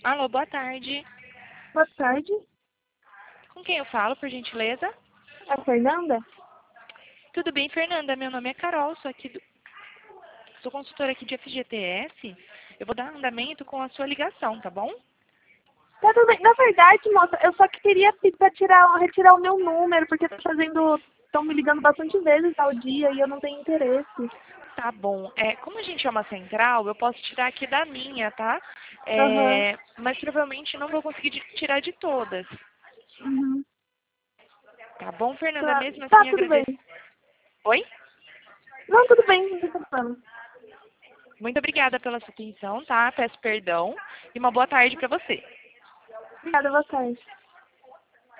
Alô, boa tarde. Boa tarde, Com quem eu falo, por gentileza? é a Fernanda? Tudo bem, Fernanda? Meu nome é Carol, sou consultora aqui de FGTS. Eu vou dar andamento com a sua ligação, tá bom? Tá tudo bem. Na verdade, moça, eu só que queria pedir pra retirar o meu número, porque estão me ligando bastante vezes ao dia e eu não tenho interesse. Tá bom. Como a gente é uma central, eu posso tirar aqui da minha, tá? Aham. Mas provavelmente não vou conseguir tirar de todas. Uhum. Tá bom, Fernanda? Tá, Mesmo tá, assim, tudo bem. agradeço. Oi? Não, tudo bem, não tem problema. Muito obrigada pela sua atenção, tá? Peço perdão e uma boa tarde para você. Obrigada, boa tarde.